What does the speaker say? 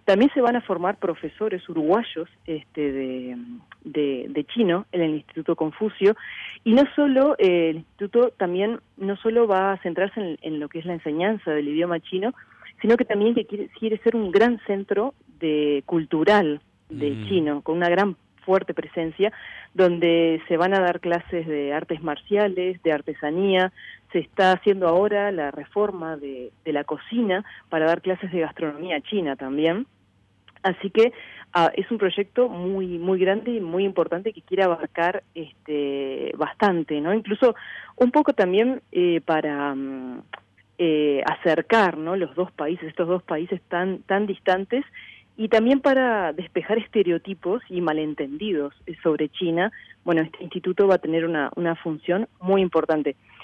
También se van a formar profesores uruguayos de chino en el Instituto Confucio, y no solo el instituto también no solo va a centrarse en lo que es la enseñanza del idioma chino, sino que también que quiere ser un gran centro cultural de chino, con una gran fuerte presencia, donde se van a dar clases de artes marciales, de artesanía. Se está haciendo ahora la reforma de la cocina para dar clases de gastronomía china también. Así que es un proyecto muy grande y muy importante que quiere abarcar bastante, ¿no? Incluso un poco también para acercar, ¿no?, estos dos países tan distantes, y también para despejar estereotipos y malentendidos sobre China. Bueno, este instituto va a tener una función muy importante.